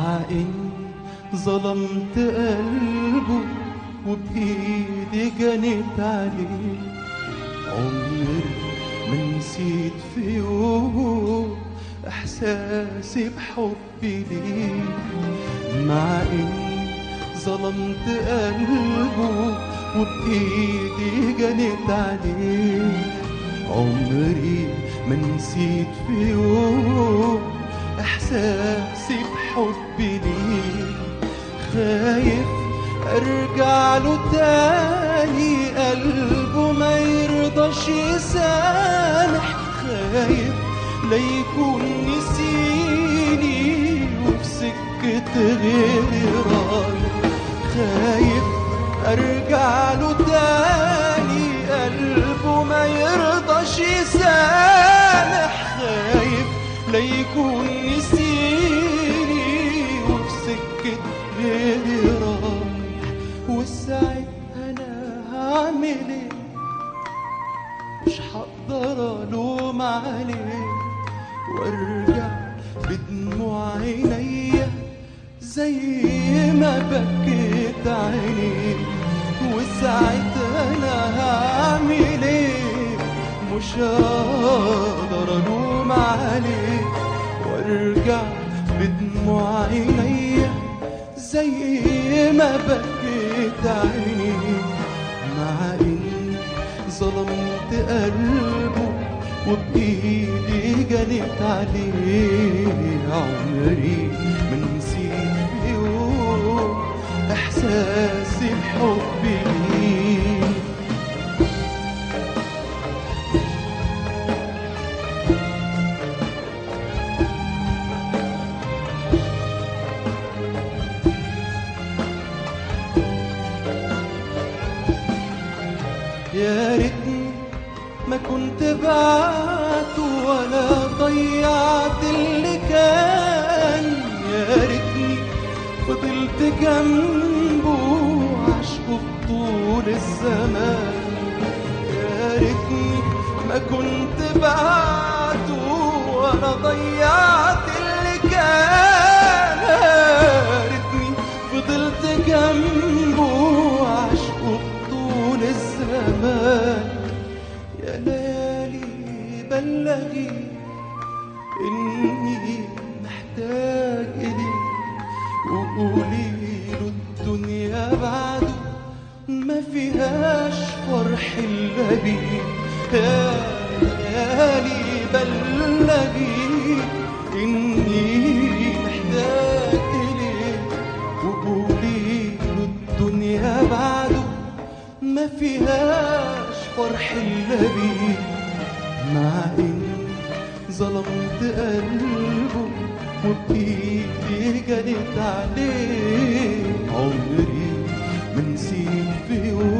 مع إني ظلمت قلبه وبإيدي جنيت عليه. عمري ما نسيت في يوم إحساسي بحبي ليه. مع إني ظلمت قلبه وبإيدي جنيت عليه. عمري ما نسيت في يوم إحساسي بحبي ليه. خايف أرجع له تاني قلبه ما يرضاش يسامح. خايف ليكون نسيني وفي سكة غيري رايح. خايف أرجع له تاني قلبه ما يرضاش يسامح. خايف ليكون نسيني وفي سكة غيري رايح. والساعة أنا هعمل إيه؟ مش هقدر ألوم عليه وارجع بدموع عينيا زي ما بكيت عينيه. وساعتها انا هعمل ايه؟ مش هقدر الوم عليه وارجع بدموع عينيا زي ما بكيت عينيه. مع اني ظلمت قلبه وبإيدي جنيت عليه. عمري ما نسيت في يوم إحساسي بحبي ليه. يا ريتني ما كنت بعته ولا ضيعت اللي كان. يا ريتني فضلت جنبه عشقه طول الزمان. يا ريتني ما كنت بعته ولا ضيعت اللي كان. يا ريتني فضلت جنبه عشقه طول الزمان. يا ليالي بلغي إني محتاج إليك وقولي له الدنيا بعده ما فيهاش فرح إلا بيك. يا ليالي بلغي إني محتاج إليك وقولي له الدنيا بعده ما فيهاش فرح إلا بيك. مع إني ظلمت قلبه وبإيدي جنيت عليه. عمري ما نسيت في يوم